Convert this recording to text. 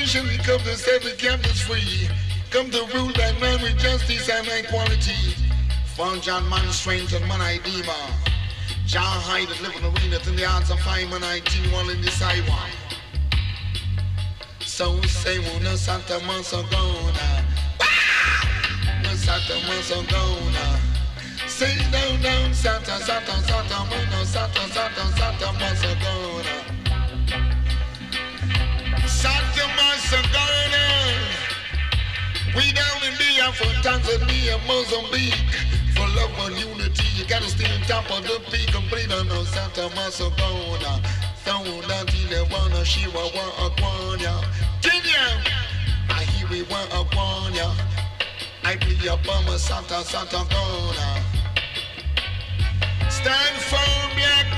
liberation, we come to set the captives free. Come to rule that man with justice and equality. Found John man strange and man I demon. John Hyde that live in the arena in the arts of fine man I team all in the sidewalk. So say wanna Santa Mansagona. No Santa Mansagona. Say down Santa Mono Santa Mansagona. Santa Mansagona. We down in India for Tanzania, Mozambique. For love and unity, you gotta stay on top of the peak. Complete on Santa Mansagona. Throw down till they wanna Shiva want Aquania. Kenya, I hear we want Aquania. I play up on my Santa Gona. Stand firm, black